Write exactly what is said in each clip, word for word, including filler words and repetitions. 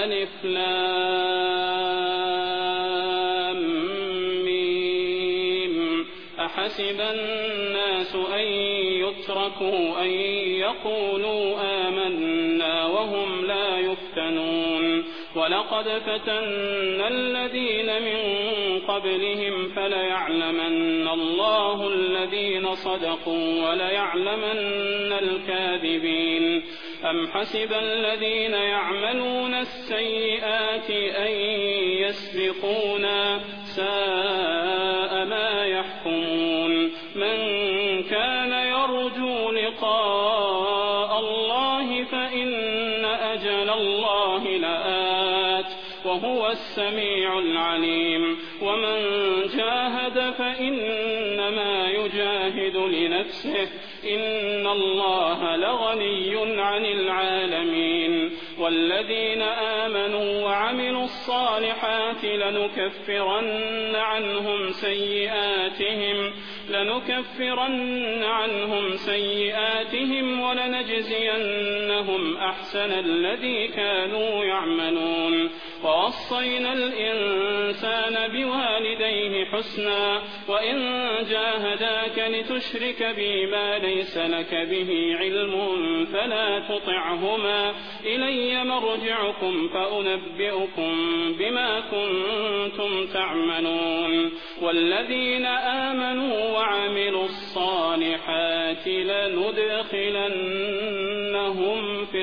ألف لام ميم أحسب الناس أن يتركوا أن يقولوا آمنا وهم لا يفتنون ولقد فتنا الذين من قبلهم فليعلمن الله الذين صدقوا وليعلمن الكاذبين أم حسب الذين يعملون السيئات أن يسبقونا ساء ما يحكمون من كان يرجو لقاء الله فإن أجل الله لآت وهو السميع العليم ومن جاهد فإنما يجاهد لنفسه إن الله لغني عن العالمين والذين آمنوا وعملوا الصالحات لنكفرن عنهم سيئاتهم لنكفرن عنهم سيئاتهم ولنجزينهم أحسن الذي كانوا يعملون ووصينا الإنسان بوالديه حسنا وإن جاهداك لتشرك بي ما ليس لك به علم فلا تطعهما إلي مرجعكم فأنبئكم بما كنتم تعملون والذين آمنوا وعملوا الصالحات لندخلنهم في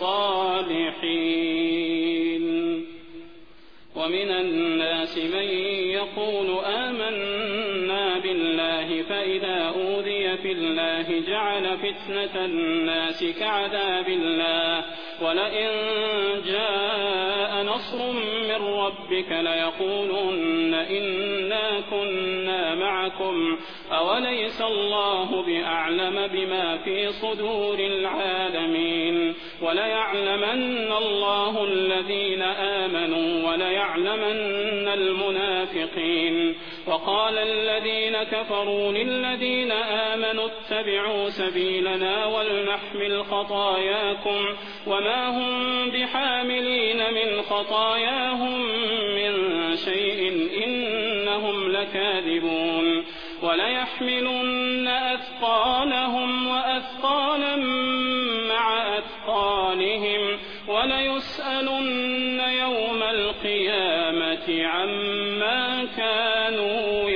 الصالحين ومن الناس من يقول آمنا بالله فإذا أوذي في الله جعل فتنة الناس كعذاب الله ولئن جاء نصر من ربك ليقولن إنا كنا معكم أوليس الله بأعلم بما في صدور العالمين وليعلمن الله الذين آمنوا وليعلمن المنافقين وقال الذين كفروا للذين آمنوا اتبعوا سبيلنا ولنحمل خطاياكم وما هم بحاملين من خطاياهم من شيء إنهم لكاذبون وليحملن أثقالهم وأثقالا مع أثقالهم وليسألن يوم القيامة عما كانوا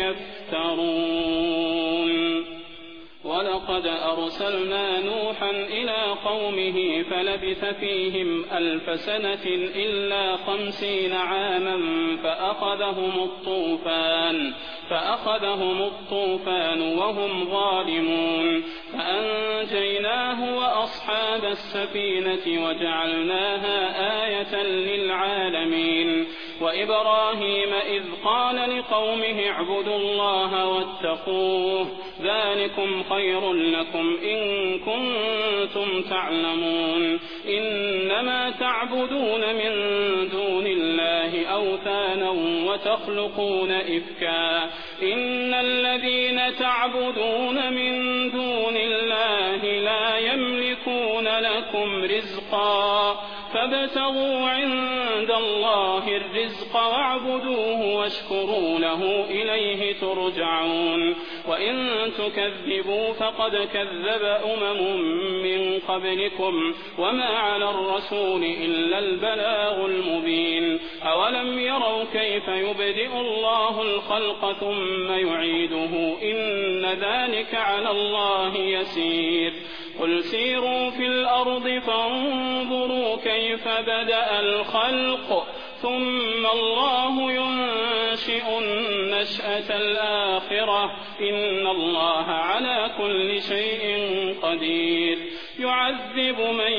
يفترون ولقد أرسلنا نوحا إلى قومه فلبث فيهم ألف سنة إلا خمسين عاما فأخذهم الطوفان فأخذهم الطوفان وهم ظالمون فأنجيناه وأصحاب السفينة وجعلناها آية للعالمين وإبراهيم إذ قال لقومه اعبدوا الله واتقوه ذلكم خير لكم إن كنتم تعلمون إنما تعبدون من دون الله أوثانا وتخلقون إفكا إن الذين تعبدون من دون الله لا يملكون لكم رزقا فابتغوا عند الله الرزق واعبدوه واشكروا له إليه ترجعون وإن تكذبوا فقد كذب أمم من قبلكم وما على الرسول إلا البلاغ المبين أولم يروا كيف يبدئ الله الخلق ثم يعيده إن ذلك على الله يسير قل سيروا في الأرض فانظروا كيف بدأ الخلق ثم الله ينشئ النشأة الآخرة إن الله على كل شيء قدير يعذب من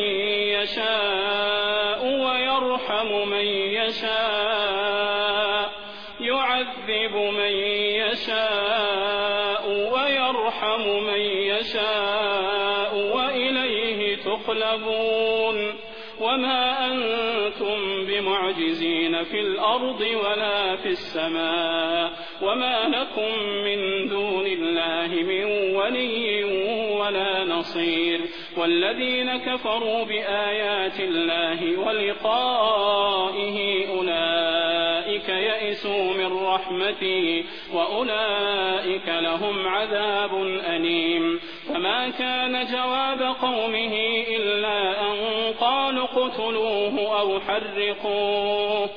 يشاء ويرحم من يشاء يعذب من يشاء ويرحم من يشاء وإليه تقلبون وما أنتم بمعجزين في الأرض ولا في السماء وما لكم من دون الله من ولي ولا نصير. والذين كفروا بآيات الله ولقائه أولئك يئسوا من رحمتي وأولئك لهم عذاب أليم. فما كان جواب قومه إلا أن قالوا اقتلوه أو حرقوه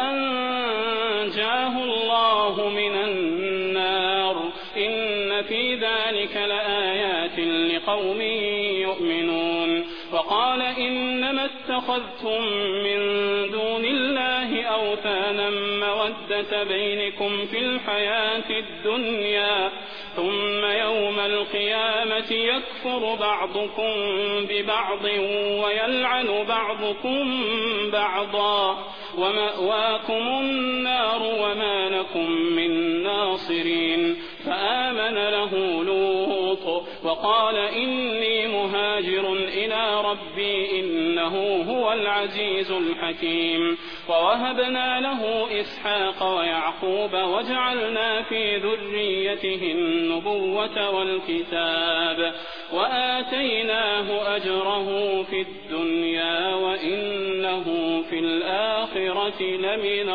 فأنجاه الله من النار. إن في ذلك لآيات لقوم يؤمنون. وقال إنما اتخذتم من دون الله أوثانا مودة بينكم في الحياة الدنيا ثم يوم القيامة يكفر بعضكم ببعض ويلعن بعضكم بعضا ومأواكم النار وما لكم من ناصرين. فآمن له لوط وقال إني مهاجر إلى ربي إنه هو العزيز الحكيم. ووهبنا له إسحاق ويعقوب وجعلنا في ذريته النبوة والكتاب وآتيناه أجره في الدنيا وإنه في الآخرة لمن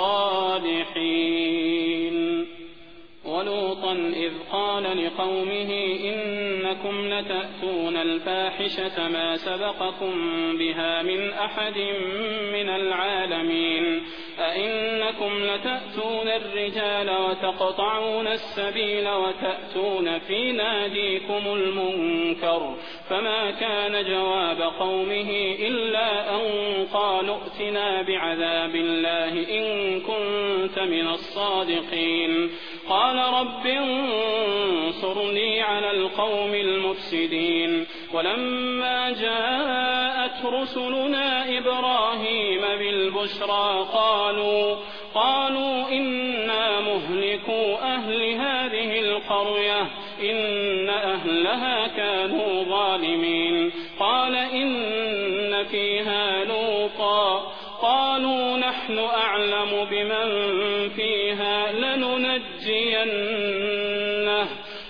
الصالحين. ولوطا إذ قال لقومه إنكم لتأتون الفاحشة ما سبقكم بها من أحد من العالمين أئنكم لتأتون الرجال وتقطعون السبيل وتأتون في ناديكم المنكر. فما كان جواب قومه إلا أن قالوا ائتنا بعذاب الله إن كنت من الصادقين. قال رب انصرني على القوم المفسدين. ولما جاءت رسلنا إبراهيم بالبشرى قالوا قالوا إنا مهلكو أهل هذه القرية إن أهلها كانوا ظالمين. قال إن فيها لوطا قالوا نحن أعلم بمن فيها لننجينه,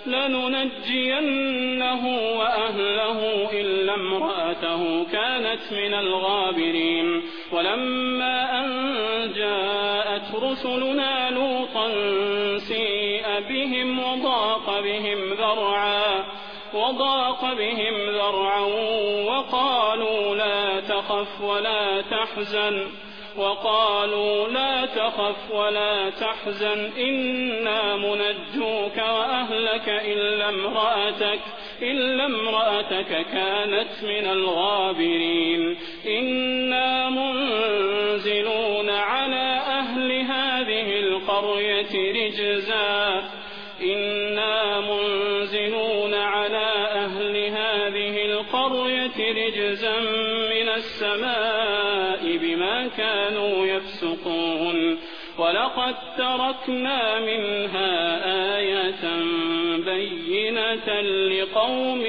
لننجينه وأهله إلا امرأته كانت من الغابرين. ولما أن جاءت رسلنا لوطا سيء بهم وضاق بهم ذرعا وضاق بهم ذرعا وقالوا لا تخف ولا تحزن وقالوا لا تخف ولا تحزن إنا منجوك وأهلك إلا امرأتك إلا امرأتك كانت من الغابرين. إنا منزلون على أهل هذه القرية رجزا إنا منزلون على أهل هذه القرية رجزا من السماء بما كانوا يفسقون. ولقد تركنا منها آية بينة لقوم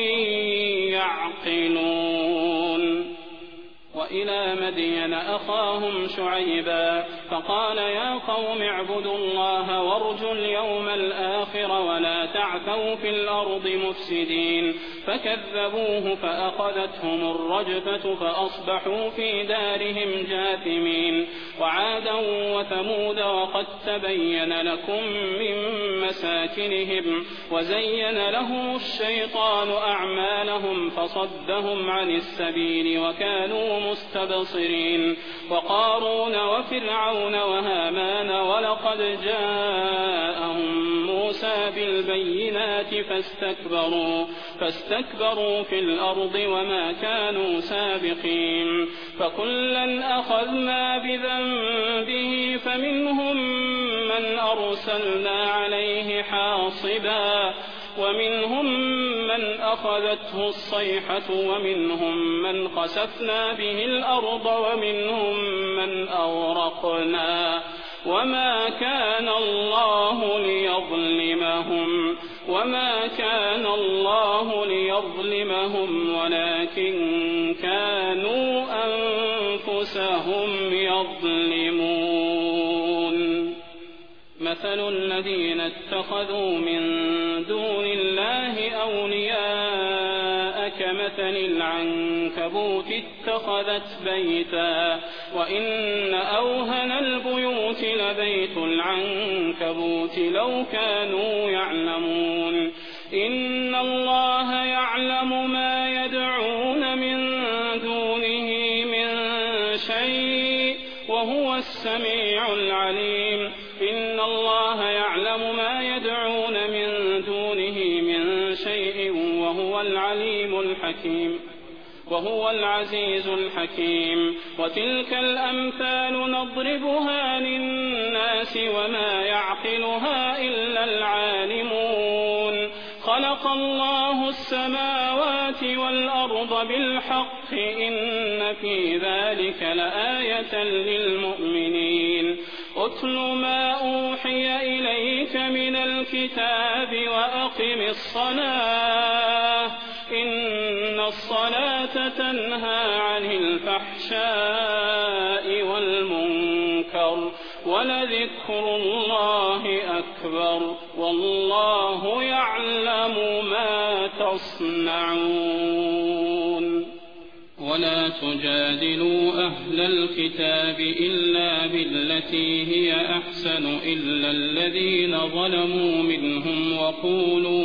يعقلون. وإلى مدين أخاهم شعيبا فقال يا قوم اعبدوا الله وارجوا اليوم الآخر ولا تعثوا في الأرض مفسدين. فكذبوه فأخذتهم الرجفة فأصبحوا في دارهم جاثمين. وعادا وثمود وقد تبين لكم من مساكنهم وزين لهم الشيطان أعمالهم فصدهم عن السبيل وكانوا مستبصرين. وقارون وفرعون وهامان ولقد جاءهم موسى بالبينات فاستكبروا فاستكبروا في الأرض وما كانوا سابقين. فكلا أخذنا بذنبه فمنهم من أرسلنا عليه حاصبا ومنهم من أخذته الصيحة ومنهم من خسفنا به الأرض ومنهم من أغرقنا. وما كان الله ليظلمهم وما كان الله ليظلمهم ولكن كانوا أنفسهم يظلمون. مثل الذين اتخذوا من دون الله أولياء مثل العنكبوت اتخذت بيتا وإن أوهن البيوت لبيت العنكبوت لو كانوا يعلمون إن الله يعلم ما يدعون من دونه من شيء وهو السميع العليم إن الله يعلم ما يدعون من دونه من شيء وهو العليم الحكيم وهو العزيز الحكيم وتلك الأمثال نضربها للناس وما يعقلها إلا العالمون خلق الله السماوات والأرض بالحق إن في ذلك لآية للمؤمنين أتل ما أوحي إليك من الكتاب وأقم الصلاة إن الصلاة تنهى عن الفحشاء والمنكر ولذكر الله أكبر والله يعلم ما تصنعون ولا تجادلوا أهل الكتاب إلا بالتي هي أحسن إلا الذين ظلموا منهم وقولوا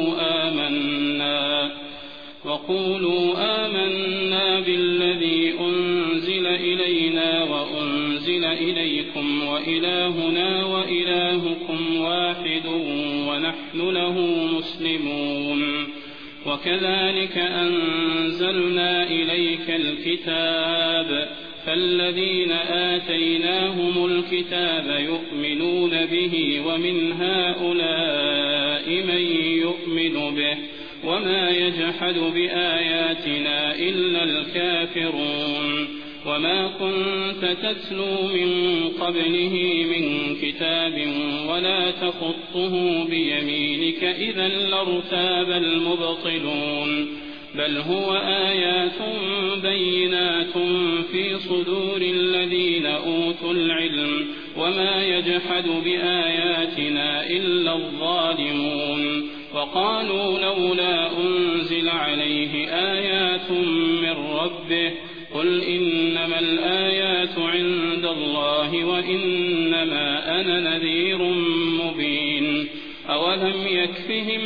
آمنا وقولوا آمنا بالذي أنزل إلينا وأنزل إليكم وإلهنا وإلهكم واحد ونحن له مسلمون وكذلك أنزلنا إليك الكتاب فالذين آتيناهم الكتاب يؤمنون به ومن هؤلاء من يؤمن به وما يجحد بآياتنا إلا الكافرون وما كنت تتلو من قبله من كتاب ولا تخطه بيمينك إذا لارتاب المبطلون بل هو آيات بينات في صدور الذين أوتوا العلم وما يجحد بآياتنا إلا الظالمون وقالوا لولا أنزل عليه آيات من ربه قل إنما الآيات عند الله وإنما أنا نذير مبين أولم يكفهم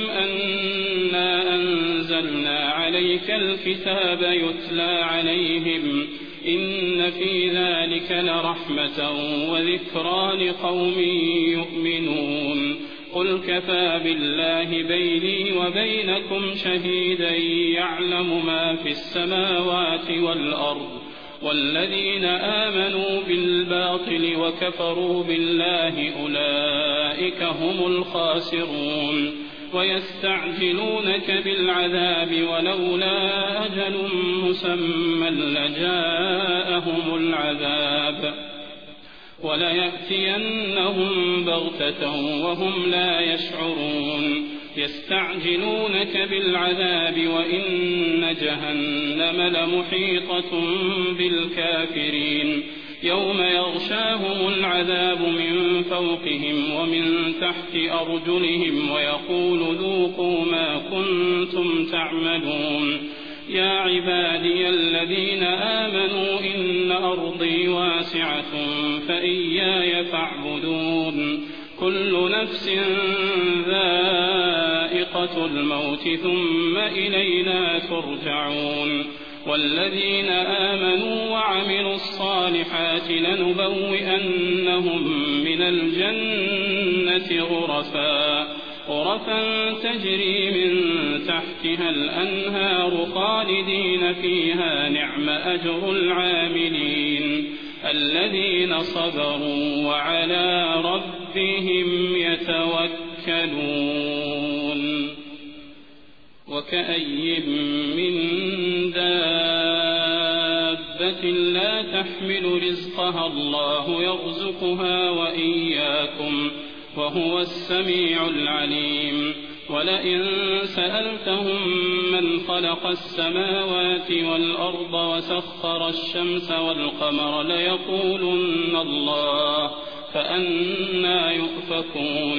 أنا أنزلنا عليك الكتاب يتلى عليهم إن في ذلك لرحمة وذكرى لقوم يؤمنون قل كفى بالله بيني وبينكم شهيدا يعلم ما في السماوات والأرض والذين آمنوا بالباطل وكفروا بالله أولئك هم الخاسرون ويستعجلونك بالعذاب ولولا أجل مسمى لجاءهم العذاب وليأتينهم بغتة وهم لا يشعرون يستعجلونك بالعذاب وإن جهنم لمحيطة بالكافرين يوم يغشاهم العذاب من فوقهم ومن تحت أرجلهم ويقول ذوقوا ما كنتم تعملون يا عبادي الذين آمنوا إن أرضي واسعة فإياي فاعبدون كل نفس ذائقة الموت ثم إلينا ترجعون والذين آمنوا وعملوا الصالحات لنبوئنهم من الجنة غرفا غرفا تجري من تحتها الأنهار خالدين فيها نعم أجر العاملين الذين صبروا وعلى ربهم يتوكلون وكأي من دابة لا تحمل رزقها الله يرزقها وإياكم وهو السميع العليم ولئن سألتهم من خلق السماوات والأرض وسخر الشمس والقمر ليقولن الله فأنى يؤفكون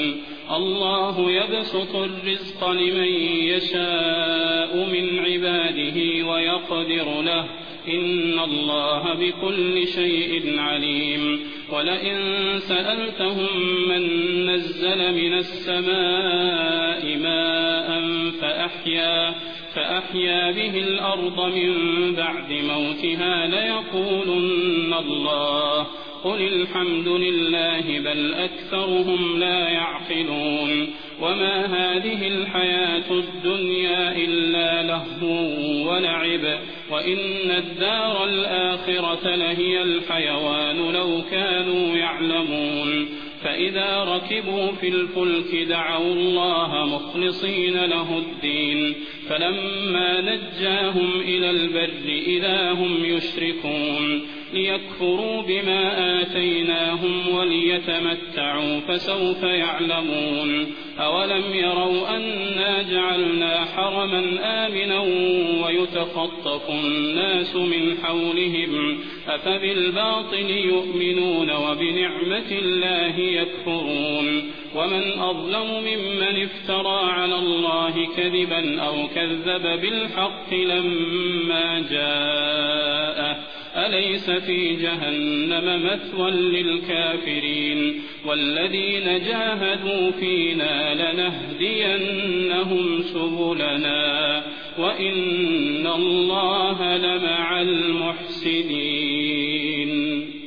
الله يبسط الرزق لمن يشاء من عباده ويقدر له إن الله بكل شيء عليم ولئن سألتهم من نزل من السماء ماء فأحيا, فأحيا به الأرض من بعد موتها ليقولن الله قل الحمد لله بل أكثرهم لا يعقلون وما هذه الحياة الدنيا إلا لهو ولعب وإن الدار الآخرة لهي الحيوان لو كانوا يعلمون فإذا ركبوا في الفلك دعوا الله مخلصين له الدين فلما نجاهم إلى البر إذا هم يشركون ليكفروا بما آتيناهم وليتمتعوا فسوف يعلمون أولم يروا أنا جعلنا حرما آمنا ويتخطف الناس من حولهم أفبالباطل يؤمنون وبنعمة الله يكفرون ومن أظلم ممن افترى على الله كذبا أو كذب بالحق لما جاءه أليس في جهنم مثوى للكافرين والذين جاهدوا فينا لنهدينهم سبلنا وإن الله لمع المحسنين.